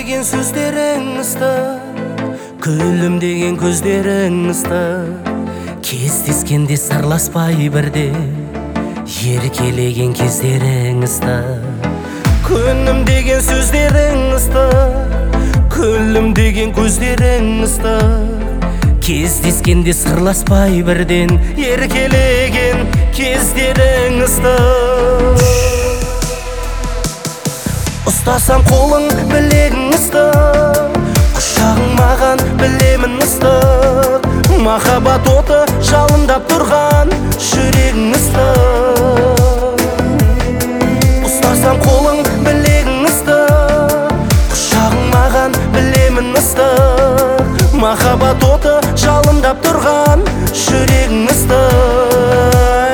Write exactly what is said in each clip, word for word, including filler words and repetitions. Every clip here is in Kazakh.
деген сөздерің ыстық, күлім деген көздерің ыстық. Кездескенде сырласпай бірден еркелеген кездерің ыстық. Күнім деген сөздерің ыстық, күлім деген көздерің ыстық. Кездескенде сырласпай бірден еркелеген кездерің ыстық. Ұстасам қолың білегің ыстық, құшағың маған білемін ыстық. Махаббат оты жалындап тұрған жүрегің ыстық. Ұстасам қолың білегің ыстық, құшағың маған білемін ыстық. Махаббат оты жалындап тұрған жүрегің ыстық.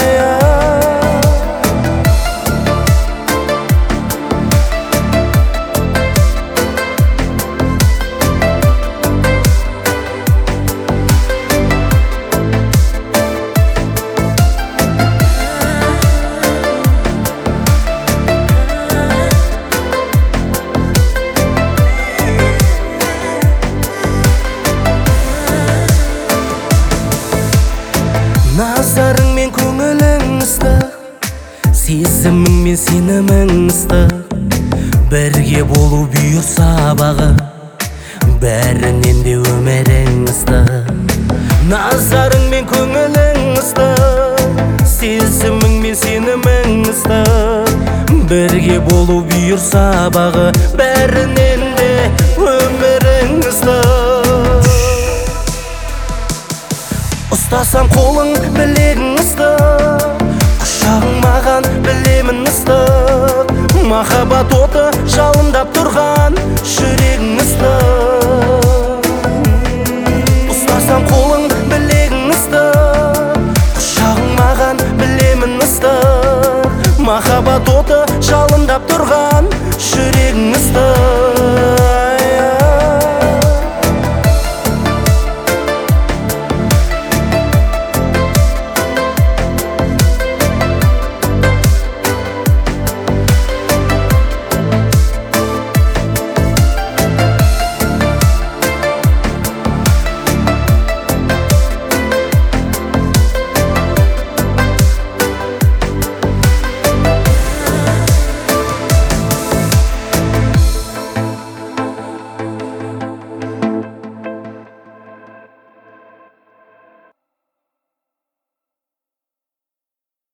Назарың мен көңілің ыстық, сезімің мен сенімің ыстық. Бірге болу бұйырса бағы, бәрінен де өмірің ыстық. Назарың мен көңілің ыстық, сезімің мен сенімің ыстық. Бірге болу бұйырса бағы, бәрінен де өмірің ыстық. Ұстасам қолың білегің ыстық, құшағың маған білемін ыстық. Махаббат оты жалындап тұрған жүрегің ыстық. Ұстасам қолың білегің ыстық, құшағың маған білемін ыстық. Махаббат